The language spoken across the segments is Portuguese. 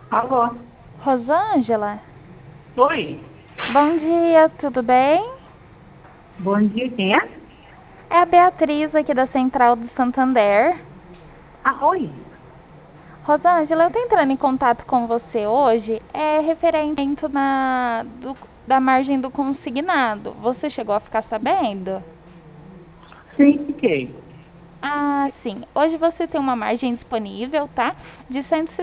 Alô? Rosângela, Oi. bom dia, tudo bem? Bom dia, quem é? É a Beatriz aqui da Central do Santander. Ah, oi. Rosângela, eu tô entrando em contato com você hoje, referente da margem do consignado. Você chegou a ficar sabendo? Sim, fiquei. Ah, sim. Hoje você tem uma margem disponível, tá? De R$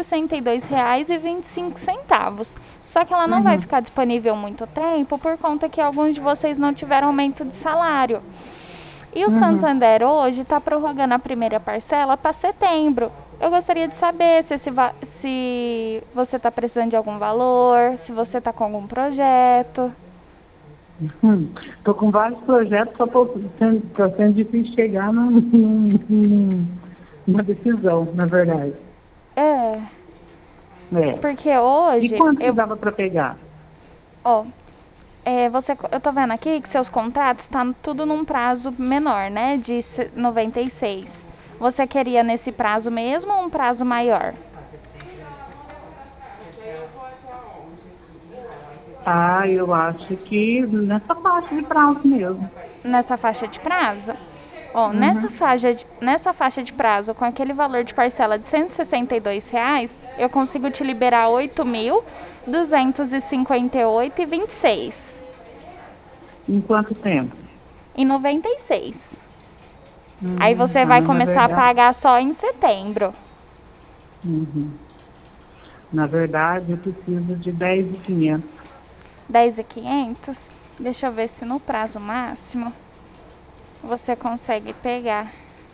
162,25. Só que ela não vai Uhum, ficar disponível muito tempo por conta que alguns de vocês não tiveram aumento de salário. E o uhum. Santander hoje está prorrogando a primeira parcela para setembro. Eu gostaria de saber se você está precisando de algum valor, se você está com algum projeto. Tô com vários projetos, só tá sendo difícil chegar numa decisão, na verdade. É, É. porque E hoje quanto que dava para pegar? ó, eu tô vendo aqui que seus contratos estão tudo num prazo menor, né, de 96. Você queria nesse prazo mesmo ou um prazo maior? Ah, eu acho que nessa faixa de prazo mesmo. Nessa faixa de prazo? Ó, Uhum. nessa faixa de prazo, com aquele valor de parcela de R$ 162, eu consigo te liberar 8.258,26 Em quanto tempo? em 96. Aí você Tá, vai mas na começar a verdade, pagar só em setembro. uhum. Na verdade, eu preciso de 10.500. 10.500. Deixa eu ver se no prazo máximo você consegue pegar.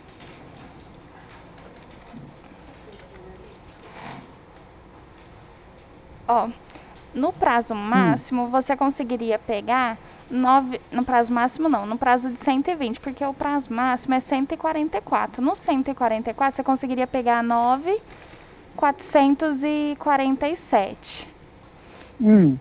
Ó, no prazo máximo você conseguiria pegar no prazo máximo não, no prazo de 120, porque o prazo máximo é 144. No 144 você conseguiria pegar 9.447. Hum.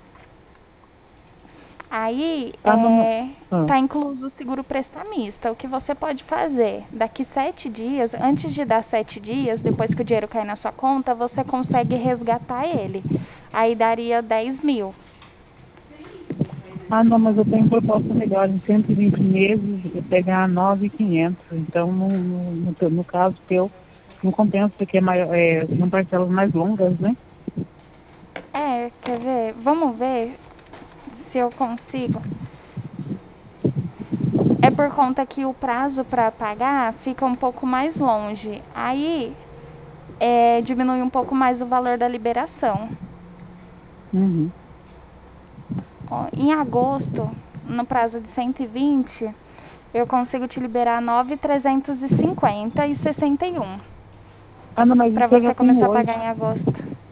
Aí Tá no. Ah. tá incluso o seguro prestamista. O que você pode fazer? Daqui 7 dias, antes de dar 7 dias, depois que o dinheiro cair na sua conta, você consegue resgatar ele. Aí daria 10 mil. Ah, não, mas eu tenho proposta melhor. Em 120 meses, eu pegar 9.500. Então, no caso teu, não compensa, porque são parcelas mais longas, né? Quer ver? Vamos ver se eu consigo. É por conta que o prazo para pagar fica um pouco mais longe. Aí diminui um pouco mais o valor da liberação. Uhum. Ó, em agosto, no prazo de 120, eu consigo te liberar 9.350,61 Ah, não, mas para isso eu já você tenho começar a hoje. pagar em agosto.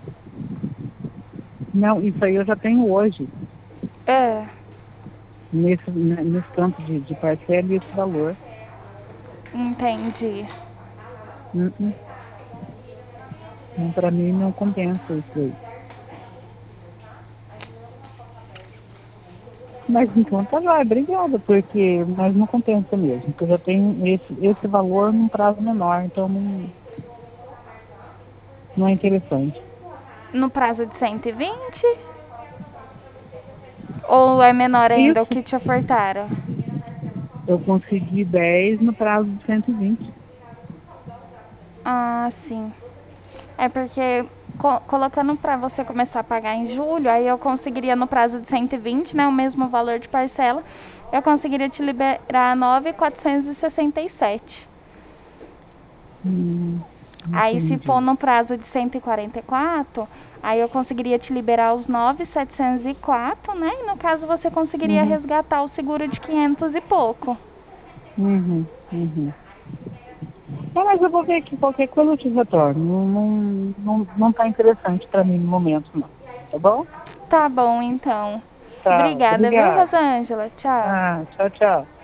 Não, isso aí eu já tenho hoje. É, Nesse tanto de parcela e esse valor. entendi. Uhum. Então, para mim, não compensa isso aí. Mas então tá lá, obrigada, porque mas não compensa mesmo, porque eu já tenho esse valor num prazo menor, então não é interessante. No prazo de 120? Ou é menor ainda o Isso, que te ofertaram? eu consegui 10 no prazo de 120. Ah, sim. É porque colocando para você começar a pagar em julho, aí eu conseguiria no prazo de 120, né, o mesmo valor de parcela, eu conseguiria te liberar 9.467. Aí se for Entendi. no prazo de 144, aí eu conseguiria te liberar os 9.704, né? E no caso você conseguiria Uhum, resgatar o seguro de 500 e pouco. uhum, uhum. É, mas eu vou ver aqui, qualquer coisa eu te retorno. Não tá interessante para mim no momento, não. Tá bom? Tá bom, então. Tá, Obrigada, viu, obrigado. Rosângela? Tchau. Ah, tchau, tchau.